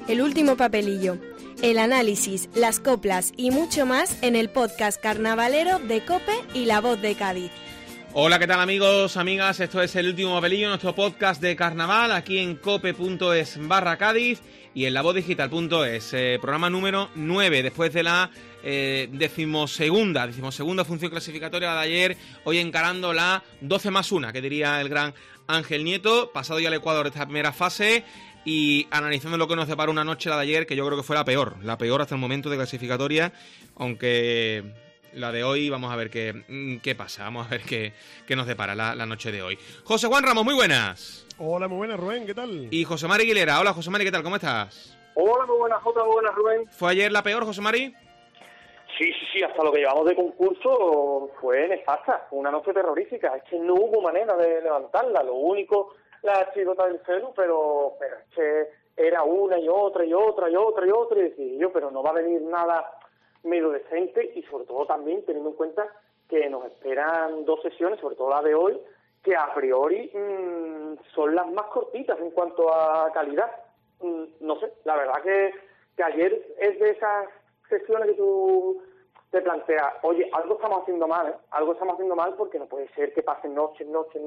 El último papelillo, el análisis, las coplas y mucho más en el podcast carnavalero de COPE y La Voz de Cádiz. Hola, ¿qué tal amigos, amigas? Esto es El Último Papelillo, nuestro podcast de carnaval, aquí en cope.es/Cádiz y en lavozdigital.es. Programa número 9, después de la decimosegunda función clasificatoria de ayer, hoy encarando la 12+1, que diría el gran Ángel Nieto, pasado ya el Ecuador de esta primera fase y analizando lo que nos deparó una noche la de ayer, que yo creo que fue la peor hasta el momento de clasificatoria, aunque la de hoy vamos a ver qué pasa, vamos a ver qué nos depara la noche de hoy. José Juan Ramos, muy buenas. Hola, muy buenas, Rubén, ¿qué tal? Y José Mari Aguilera, hola José Mari, ¿qué tal? ¿Cómo estás? Hola, muy buenas, Jota, muy buenas, Rubén. ¿Fue ayer la peor, José Mari? Sí, hasta lo que llevamos de concurso fue nefasta, fue una noche terrorífica, es que no hubo manera de levantarla, lo único, la chirota del celu, pero es que era una y otra, y decía yo, pero no va a venir nada medio decente, y sobre todo también teniendo en cuenta que nos esperan 2 sesiones, sobre todo la de hoy, que a priori son las más cortitas en cuanto a calidad. No sé, la verdad que ayer es de esas sesiones que tú te planteas, oye, algo estamos haciendo mal, porque no puede ser que pasen noches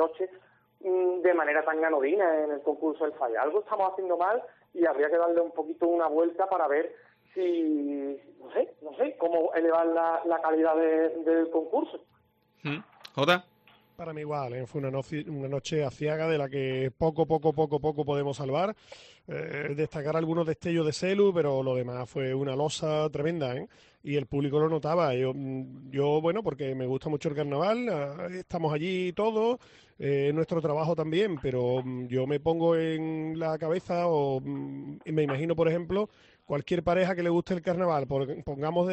de manera tan anodina en el concurso del falla. Algo estamos haciendo mal y habría que darle un poquito una vuelta para ver si, no sé, cómo elevar la calidad del concurso. ¿Jota? Para mí igual, fue una noche aciaga de la que poco podemos salvar. Destacar algunos destellos de celu, pero lo demás fue una losa tremenda, y el público lo notaba. Yo bueno, porque me gusta mucho el carnaval, estamos allí todos, nuestro trabajo también, pero yo me pongo en la cabeza y me imagino, por ejemplo, cualquier pareja que le guste el carnaval, pongamos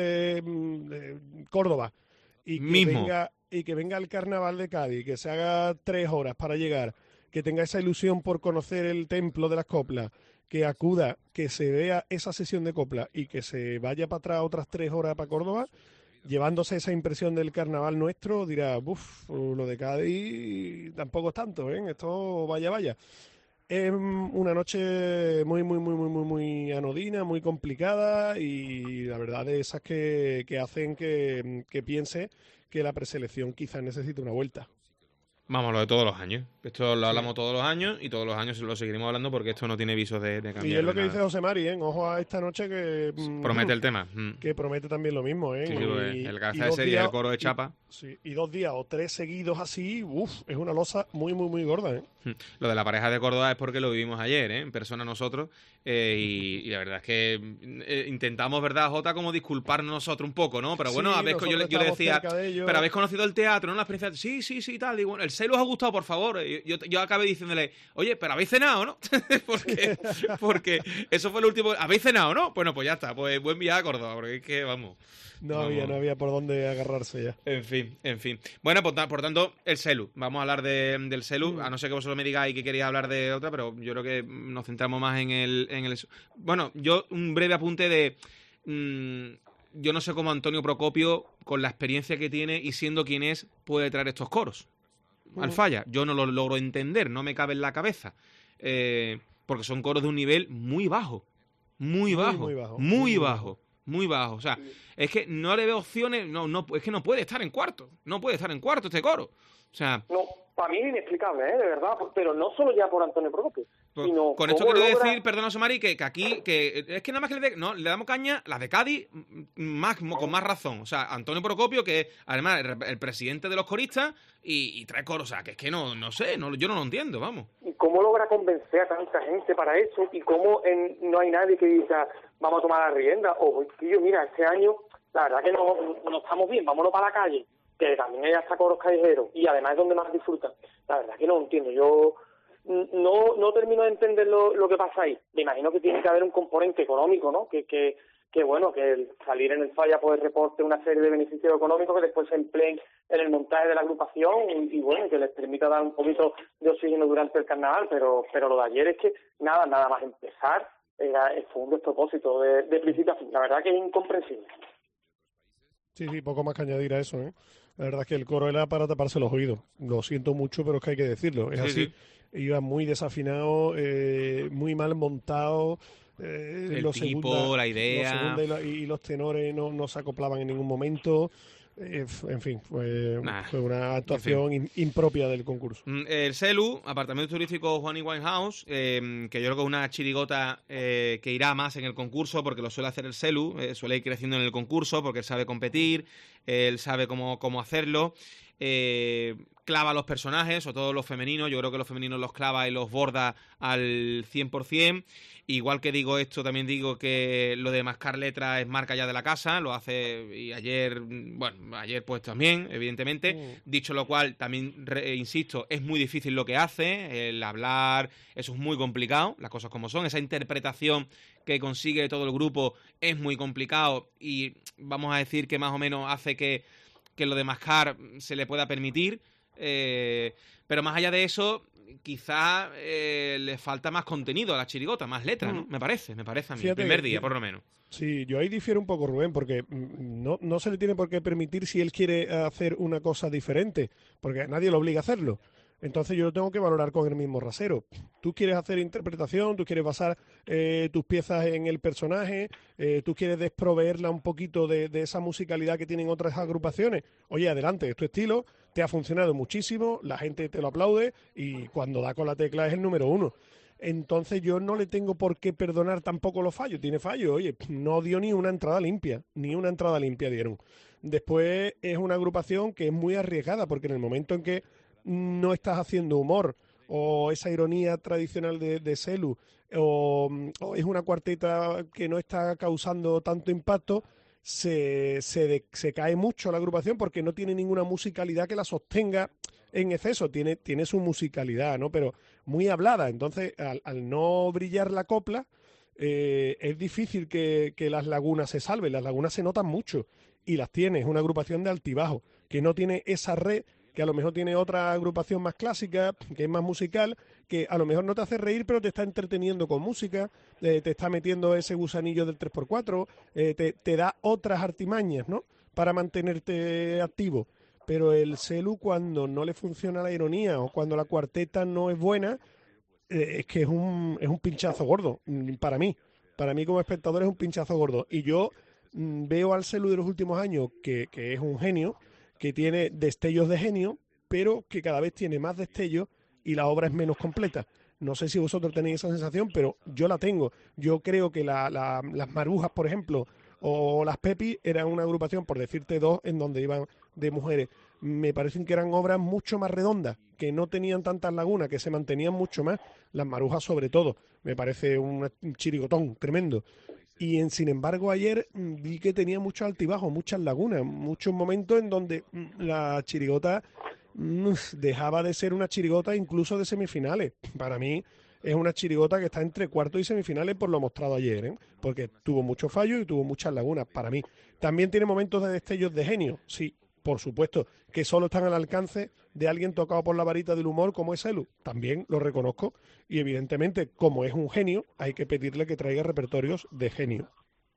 de Córdoba, y que venga el carnaval de Cádiz, que se haga 3 horas para llegar, que tenga esa ilusión por conocer el templo de las coplas, que acuda, que se vea esa sesión de copla y que se vaya para atrás otras 3 horas para Córdoba, llevándose esa impresión del carnaval nuestro, dirá, lo de Cádiz tampoco es tanto, esto vaya. Es una noche muy anodina, muy complicada, y la verdad de esas que hacen que piense que la preselección quizás necesite una vuelta. Vamos, lo de todos los años. Esto lo hablamos todos los años y todos los años lo seguiremos hablando porque esto no tiene visos de cambiar. Y es lo que dice José Mari, ojo a esta noche que promete el tema. Que promete también lo mismo, Sí, el cabeza de serie, el coro de chapa. Sí, y 2 días o 3 seguidos así, es una losa muy gorda, Lo de la pareja de Córdoba es porque lo vivimos ayer, en persona nosotros, y la verdad es que intentamos, ¿verdad, Jota, como disculparnos nosotros un poco, ¿no? Pero bueno, sí, yo le decía, pero habéis conocido el teatro, ¿no? La experiencia, sí, tal, y bueno, el celu os ha gustado, por favor. Yo acabé diciéndole, oye, pero habéis cenado, ¿no? porque eso fue lo último. ¿Habéis cenado, no? Bueno, pues ya está, pues buen viaje a Córdoba, porque es que, vamos. No había por dónde agarrarse ya. En fin. Bueno, por tanto, el celu. Vamos a hablar del celu, a no ser que vosotros me digáis que queréis hablar de otra, pero yo creo que nos centramos más en el... Bueno, yo un breve apunte de... yo no sé cómo Antonio Procopio, con la experiencia que tiene y siendo quien es, puede traer estos coros al falla. Yo no lo logro entender, no me cabe en la cabeza. Porque son coros de un nivel muy bajo. Muy bajo. O sea, es que no le veo opciones, es que no puede estar en cuarto. No puede estar en cuarto este coro. O sea... No, para mí es inexplicable, de verdad, pero no solo ya por Antonio Procopio, sino... Con esto quiero decir, perdona, Somari, que aquí, que es que nada más que le damos caña, las de Cádiz, con más razón. O sea, Antonio Procopio, que además el presidente de los coristas, y trae coros, o sea, que es que no sé, yo no lo entiendo, vamos. ¿Y cómo logra convencer a tanta gente para eso? ¿Y cómo no hay nadie que diga, vamos a tomar la rienda? O, tío, mira, este año, la verdad que no estamos bien, vámonos para la calle, que también hay hasta coros callejeros, y además es donde más disfrutan. La verdad que no lo entiendo, yo no termino de entender lo que pasa ahí. Me imagino que tiene que haber un componente económico, ¿no? Que bueno, que el salir en el falla pues reporte una serie de beneficios económicos que después se empleen en el montaje de la agrupación y bueno, que les permita dar un poquito de oxígeno durante el carnaval, pero lo de ayer es que nada más empezar, fue un despropósito de principio a fin. La verdad que es incomprensible. Sí, poco más que añadir a eso, La verdad es que el coro era para taparse los oídos. Lo siento mucho, pero es que hay que decirlo. Es así. Sí. Iba muy desafinado, muy mal montado. los tipo, segunda, la idea. Los segunda y los tenores no se acoplaban en ningún momento. En fin, fue una actuación impropia del concurso. El Celu, apartamento turístico Juan y Winehouse, que yo creo que es una chirigota que irá más en el concurso porque lo suele hacer el Celu, suele ir creciendo en el concurso porque él sabe competir, él sabe cómo hacerlo. Clava a los personajes, sobre todo los femeninos. Yo creo que los femeninos los clava y los borda al 100%. Igual que digo esto, también digo que lo de mascar letras es marca ya de la casa, lo hace, y ayer pues también, evidentemente. Dicho lo cual, también insisto, es muy difícil lo que hace, el hablar, eso es muy complicado, las cosas como son, esa interpretación que consigue todo el grupo es muy complicado, y vamos a decir que más o menos hace que lo de mascar se le pueda permitir, pero más allá de eso, quizá le falta más contenido a la chirigota, más letras, ¿no? Me parece a mí, fíjate, el primer día, por lo menos. Sí, yo ahí difiero un poco, Rubén, porque no se le tiene por qué permitir si él quiere hacer una cosa diferente, porque nadie lo obliga a hacerlo. Entonces yo lo tengo que valorar con el mismo rasero. Tú quieres hacer interpretación, tú quieres basar tus piezas en el personaje, tú quieres desproveerla un poquito de esa musicalidad que tienen otras agrupaciones. Oye, adelante, es tu estilo, te ha funcionado muchísimo, la gente te lo aplaude y cuando da con la tecla es el número 1. Entonces yo no le tengo por qué perdonar tampoco los fallos. Tiene fallos, oye, no dio ni una entrada limpia dieron. Después es una agrupación que es muy arriesgada porque en el momento en que no estás haciendo humor o esa ironía tradicional de Celu o es una cuarteta que no está causando tanto impacto, se cae mucho la agrupación porque no tiene ninguna musicalidad que la sostenga en exceso, tiene su musicalidad, ¿no? Pero muy hablada, entonces al no brillar la copla es difícil que las lagunas se salven, las lagunas se notan mucho y las tiene, es una agrupación de altibajo que no tiene esa red que a lo mejor tiene otra agrupación más clásica, que es más musical, que a lo mejor no te hace reír, pero te está entreteniendo con música, te está metiendo ese gusanillo del 3x4, te da otras artimañas, ¿no?, para mantenerte activo. Pero el Celu, cuando no le funciona la ironía o cuando la cuarteta no es buena, es que es un pinchazo gordo, para mí. Para mí como espectador es un pinchazo gordo. Y yo veo al Celu de los últimos años que es un genio, que tiene destellos de genio, pero que cada vez tiene más destellos y la obra es menos completa. No sé si vosotros tenéis esa sensación, pero yo la tengo. Yo creo que las Marujas, por ejemplo, o las Pepi eran una agrupación, por decirte dos, en donde iban de mujeres. Me parecen que eran obras mucho más redondas, que no tenían tantas lagunas, que se mantenían mucho más. Las Marujas sobre todo. Me parece un chirigotón tremendo. Y sin embargo ayer vi que tenía muchos altibajos, muchas lagunas, muchos momentos en donde la chirigota dejaba de ser una chirigota incluso de semifinales. Para mí es una chirigota que está entre cuartos y semifinales por lo mostrado ayer, ¿eh? Porque tuvo muchos fallos y tuvo muchas lagunas para mí. También tiene momentos de destellos de genio, sí, por supuesto, que solo están al alcance de alguien tocado por la varita del humor como es Celu. También lo reconozco y evidentemente, como es un genio, hay que pedirle que traiga repertorios de genio.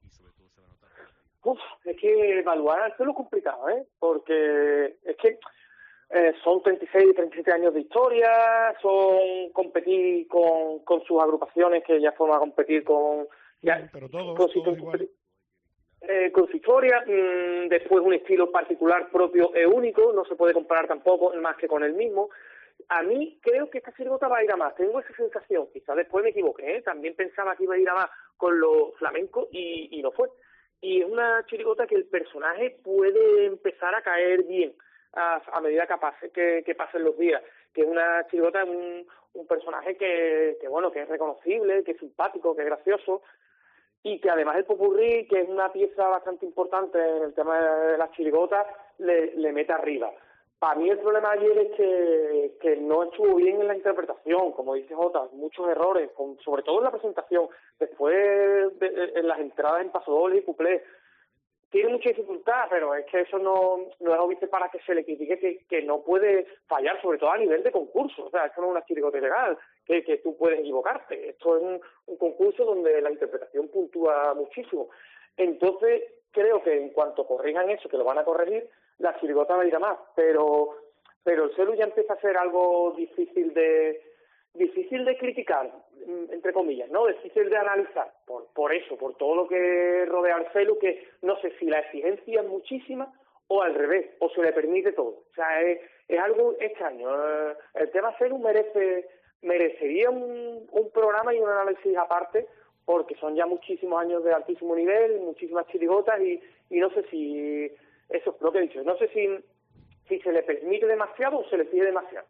Es que evaluar Celu es complicado, ¿eh? Porque es que son 36, 37 años de historia, son competir con sus agrupaciones que ya fueron a competir con... Ya, pero todos igual. Con su historia, después un estilo particular propio e único, no se puede comparar tampoco más que con el mismo. A mí creo que esta chirigota va a ir a más, tengo esa sensación, quizás después me equivoqué, también pensaba que iba a ir a más con lo flamenco y no fue. Y es una chirigota que el personaje puede empezar a caer bien a medida que pasen los días, que es una chirigota, un personaje que bueno, que es reconocible, que es simpático, que es gracioso, y que además el popurrí, que es una pieza bastante importante en el tema de las chirigotas, le mete arriba. Para mí el problema ayer es que no estuvo bien en la interpretación, como dice Jota, muchos errores, sobre todo en la presentación, después en las entradas en pasodobles y cuplés. Tiene mucha dificultad, pero es que eso no es obvio para que se le critique que no puede fallar, sobre todo a nivel de concurso. O sea, esto no es una chirigota ilegal, que tú puedes equivocarte. Esto es un concurso donde la interpretación puntúa muchísimo. Entonces, creo que en cuanto corrijan eso, que lo van a corregir, la chirigota va a ir a más. Pero el Celu ya empieza a ser algo difícil de difícil de criticar, entre comillas, ¿no? Difícil de analizar, por eso, por todo lo que rodea al celu, que no sé si la exigencia es muchísima o al revés, o se le permite todo. O sea, es algo extraño. El tema celu merecería un programa y un análisis aparte, porque son ya muchísimos años de altísimo nivel, muchísimas chirigotas, y no sé si, eso es lo que he dicho, no sé si se le permite demasiado o se le pide demasiado.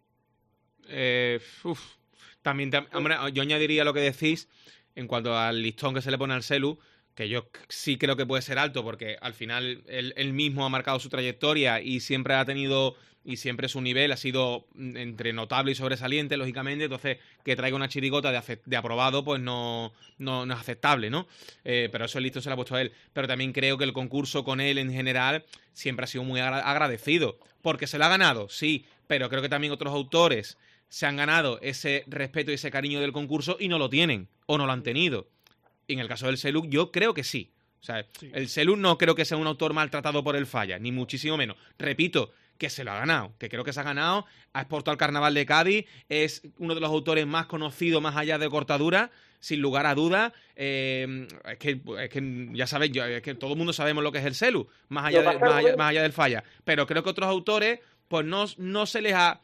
También, hombre, yo añadiría lo que decís en cuanto al listón que se le pone al celu, que yo sí creo que puede ser alto, porque al final él mismo ha marcado su trayectoria y siempre ha tenido, y siempre su nivel ha sido entre notable y sobresaliente, lógicamente. Entonces, que traiga una chirigota de aprobado, pues no es aceptable, ¿no? Pero eso el listón se lo ha puesto a él. Pero también creo que el concurso con él en general siempre ha sido muy agradecido, porque se lo ha ganado, sí, pero creo que también otros autores se han ganado ese respeto y ese cariño del concurso y no lo tienen, o no lo han tenido. Y en el caso del Celu, yo creo que sí. O sea, sí. El Celu no creo que sea un autor maltratado por el Falla, ni muchísimo menos. Repito, que se lo ha ganado, que creo que se ha ganado, ha exportado al Carnaval de Cádiz, es uno de los autores más conocidos más allá de Cortadura, sin lugar a dudas. Es que ya sabéis, es que todo el mundo sabemos lo que es el Celu, más allá del Falla. Pero creo que otros autores, pues no se les ha...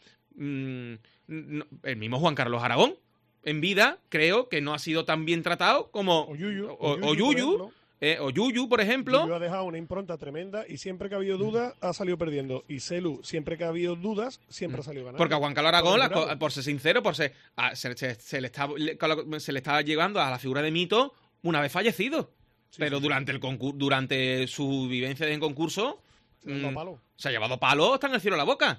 el mismo Juan Carlos Aragón, en vida, creo que no ha sido tan bien tratado como Yuyu, por ejemplo. Yuyu ha dejado una impronta tremenda y siempre que ha habido dudas ha salido perdiendo. Y Celu, siempre que ha habido dudas, siempre ha salido ganando. Porque a Juan Carlos Aragón, por ser sincero, se le estaba llevando a la figura de mito una vez fallecido. Sí, pero sí, durante su vivencia en concurso se ha llevado palo hasta en el cielo la boca.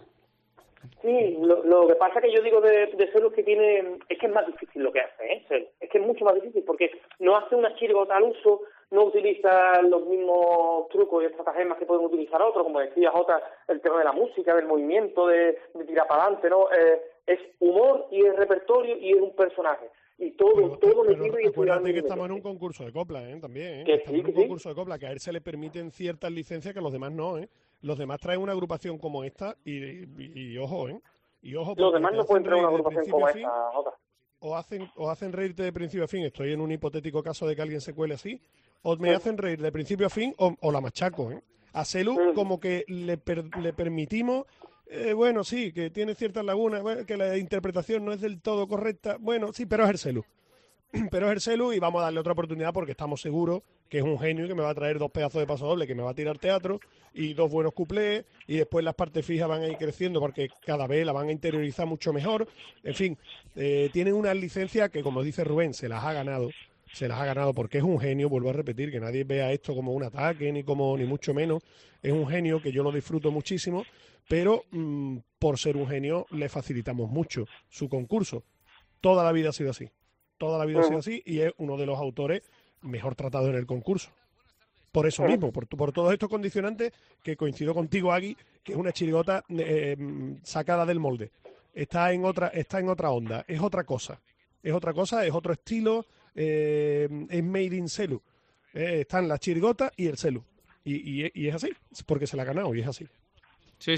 Sí, lo que pasa que yo digo de Celu es que es que es más difícil lo que hace, Celu. Es que es mucho más difícil porque no hace una chirigota al uso, no utiliza los mismos trucos y estratagemas que pueden utilizar otros, como decía Jota, el tema de la música, del movimiento, de tirar para adelante, ¿no? Es humor y es repertorio y es un personaje. Y todo metido y acuérdate que estamos en un concurso de copla, también, estamos en un concurso de copla, que a él se le permiten ciertas licencias que a los demás no, Los demás traen una agrupación como esta y ojo, Y ojo, los demás no pueden traer una agrupación como esta, Jota. O hacen reírte de principio a fin, estoy en un hipotético caso de que alguien se cuele así, o me hacen reír de principio a fin o la machaco, A Celu como que le permitimos... bueno, sí, que tiene ciertas lagunas, que la interpretación no es del todo correcta. Bueno, sí, pero es el Celu. Pero es el Celu y vamos a darle otra oportunidad porque estamos seguros que es un genio y que me va a traer 2 pedazos de paso doble, que me va a tirar teatro y 2 buenos cuplés y después las partes fijas van a ir creciendo porque cada vez la van a interiorizar mucho mejor. En fin, tienen una licencia que, como dice Rubén, se las ha ganado porque es un genio, vuelvo a repetir, que nadie vea esto como un ataque ni mucho menos. Es un genio que yo lo disfruto muchísimo, pero por ser un genio le facilitamos mucho su concurso. Toda la vida ha sido así. Toda la vida ha sido así y es uno de los autores mejor tratados en el concurso. Por eso mismo, por todos estos condicionantes que coincido contigo, Agui, que es una chirigota sacada del molde. Está en otra onda, es otra cosa, es otro estilo, es made in Celu. Están las chirigotas y el Celu. Y es así, porque se la ha ganado y es así. Sí.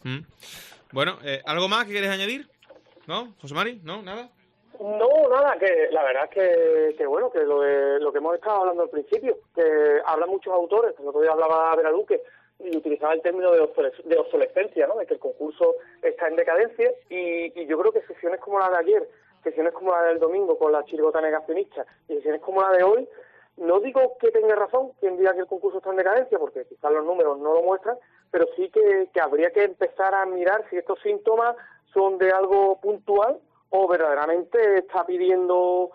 Bueno, ¿algo más que quieres añadir? ¿No, José Mari? ¿No? ¿Nada? No, nada, que la verdad es que bueno, que lo que hemos estado hablando al principio, que hablan muchos autores, el otro día hablaba Vera Duque y utilizaba el término de obsolescencia, ¿no? De que el concurso está en decadencia y yo creo que sesiones como la de ayer, sesiones como la del domingo con la chirigota negacionista y sesiones como la de hoy, no digo que tenga razón quien diga que el concurso está en decadencia, porque quizás los números no lo muestran, pero sí que habría que empezar a mirar si estos síntomas son de algo puntual o verdaderamente están pidiendo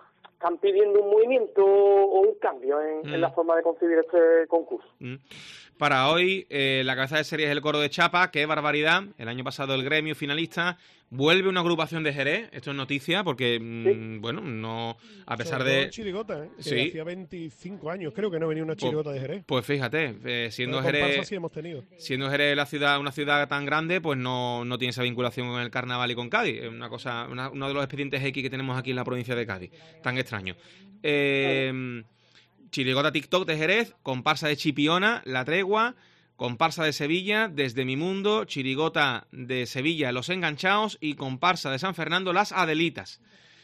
un movimiento o un cambio en la forma de concebir este concurso. Para hoy, la cabeza de serie es el Coro de Chapa, qué barbaridad. El año pasado el gremio finalista vuelve una agrupación de Jerez. Esto es noticia porque, bueno, no, a pesar de... chirigota, que hacía 25 años creo que no venía una chirigota de Jerez. Pues fíjate, siendo Jerez, sí hemos tenido. Siendo Jerez una ciudad tan grande, pues no tiene esa vinculación con el carnaval y con Cádiz. Es una cosa, uno de los expedientes X que tenemos aquí en la provincia de Cádiz. Tan extraño. Chirigota TikTok de Jerez, comparsa de Chipiona, La Tregua, comparsa de Sevilla, Desde mi mundo, chirigota de Sevilla, Los Enganchados y comparsa de San Fernando, Las Adelitas.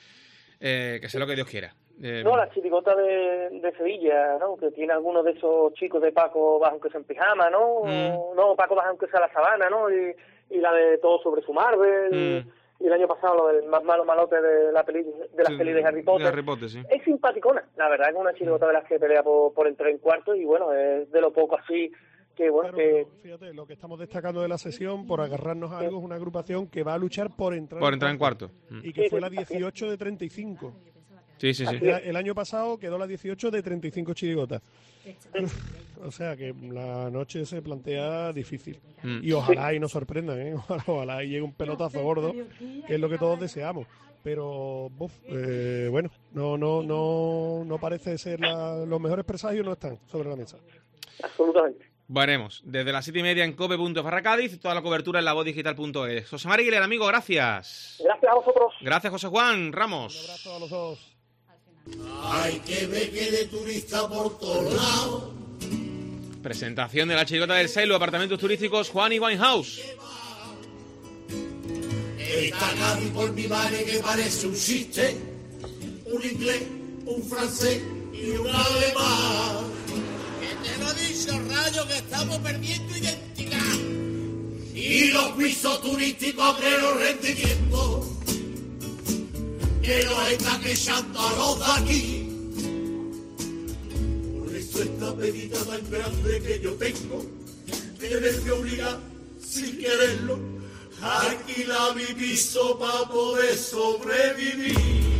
que sea lo que Dios quiera. No, la chirigota de Sevilla, ¿no? Que tiene algunos de esos chicos de Paco Baja aunque sea en pijama, ¿no? No, Paco Baja aunque sea la sabana, ¿no? Y la de Todo sobre su Marvel, y el año pasado lo del más malo malote de las pelis de Harry Potter. De Harry Potter, sí. Es simpaticona, la verdad, es una chirigota de las que pelea por entrar en cuartos, y bueno, es de lo poco así que bueno. Claro, fíjate, lo que estamos destacando de la sesión, por agarrarnos a algo, es una agrupación que va a luchar por entrar en cuarto. Y que fue la 18 de 35. Sí. El año pasado quedó la 18 de 35 chirigotas. O sea que la noche se plantea difícil. Y ojalá y nos sorprendan, ¿eh? Ojalá y llegue un pelotazo gordo, que es lo que todos deseamos. Pero, bueno, no parece ser los mejores presagios, no están sobre la mesa. Absolutamente. Veremos. Desde las 7:30 en cope.farracadiz, toda la cobertura en lavozdigital.es. José María Aguilera, amigo, gracias. Gracias a vosotros. Gracias, José Juan Ramos. Un abrazo a los dos. Hay que ver que de turista por todos lados. Presentación de la chirigota del Selu, apartamentos turísticos Juan y Winehouse. Está Cádiz por mi madre que parece un chiste. Un inglés, un francés y un alemán. Que te lo he dicho, Rayo, que estamos perdiendo identidad. Y los pisos turísticos que no rendimiento, que nos están echando a los de aquí. Por eso esta pedita tan grande que yo tengo, tienes que obligar, sin quererlo, a alquilar mi piso para poder sobrevivir.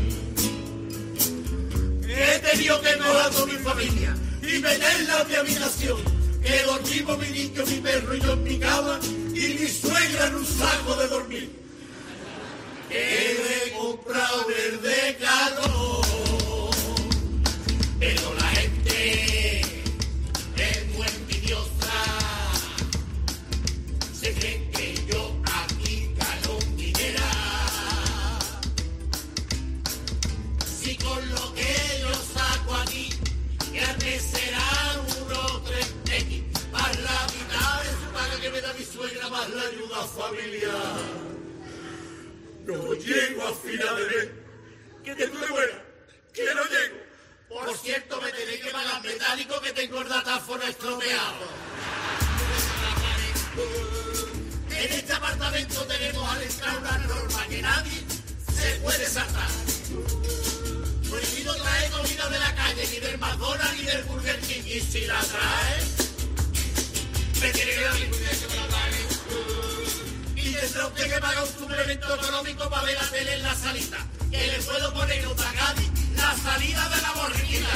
He tenido que morar con mi familia y meterla a mi habitación, que dormimos mi niño, mi perro y yo en mi cama, y mi suegra en un saco de dormir. He comprado verde calor, pero la gente es muy envidiosa. Se cree que yo aquí gano dinero. Si con lo que yo saco aquí, ya me serán unos 3X, más la mitad de su paga que me da mi suegra, más la ayuda familiar. No llego a final de mes, que te tuve buena, que no llego. Por cierto, me tenéis que pagar metálico, que tengo el datáfono estropeado. En este apartamento tenemos al entrar una norma que nadie se puede saltar. Prohibido traer comida de la calle, ni del McDonald's ni del Burger King. Y si la traes, me tiene que dar mi mujer que me la pague. Y tendrá usted que pagar un suplemento económico para ver la tele en la salita, que le puedo poner en otra Cádiz la salida de la borriquita.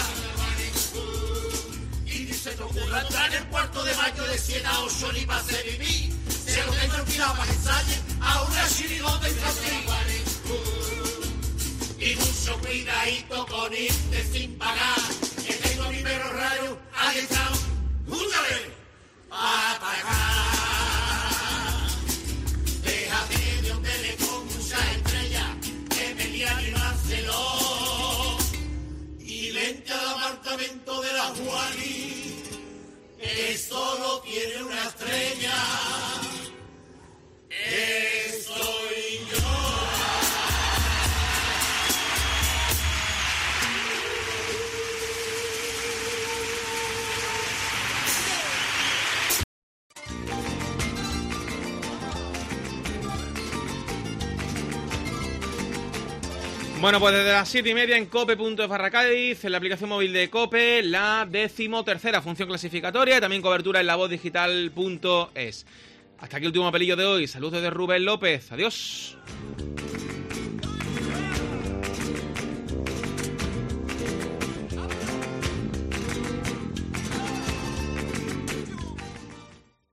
Y ni se te ocurra entrar en el 4 de mayo de 7 a 8 ni para hacer vivir. Se lo tengo alquilado para que ensaye a una chirigota infantil. Y mucho cuidadito con irte sin pagar, que tengo a mi perro rayo agitado, ¡úndale! ¡A pagar! Déjate de hoteles con muchas estrellas, que me lía animárselo. Y vente al apartamento de la Juani, que solo tiene una estrella. Que soy yo. Bueno, pues desde las 7:30 en cope.farracadiz, en la aplicación móvil de Cope, la 13ª función clasificatoria y también cobertura en lavozdigital.es. Hasta aquí el último pelillo de hoy. Saludos de Rubén López. Adiós.